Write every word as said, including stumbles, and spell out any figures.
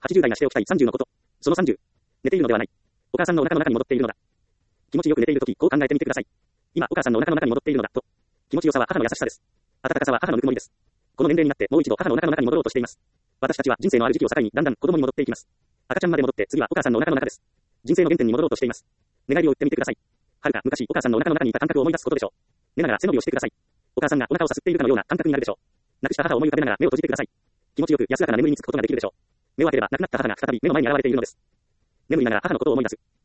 はちじゅう代がしておきたいさんじゅうのこと。そのさんじゅう。寝ているのではない。お母さんのお腹の中に戻っているのだ。気持ちよく寝ているとき、こう考えてみてください。今、お母さんのお腹の中に戻っているのだ、と。気持ちよさは母の優しさです。温かさは母のぬくもりです。この年齢になってもう一度母のお腹の中に戻ろうとしています。私たちは人生のある時期を境にだんだん子供に戻っていきます。赤ちゃんまで戻って次はお母さんのお腹の中です。人生の原点に戻ろうとしています。寝返りを打ってみてください。はるか昔お母さんのお腹の中にいた感覚を思い出すことでしょう。寝ながら背伸びをしてください。お母さんがお腹をさすっているかのような感覚になるでしょう。亡くした母を思い浮かべながら目を閉じてください。気持ちよく安らかな眠りにつくことができるでしょう。目を開ければ亡くなった母が再び目の前に現れているのです。眠りながら母のことを思い出す。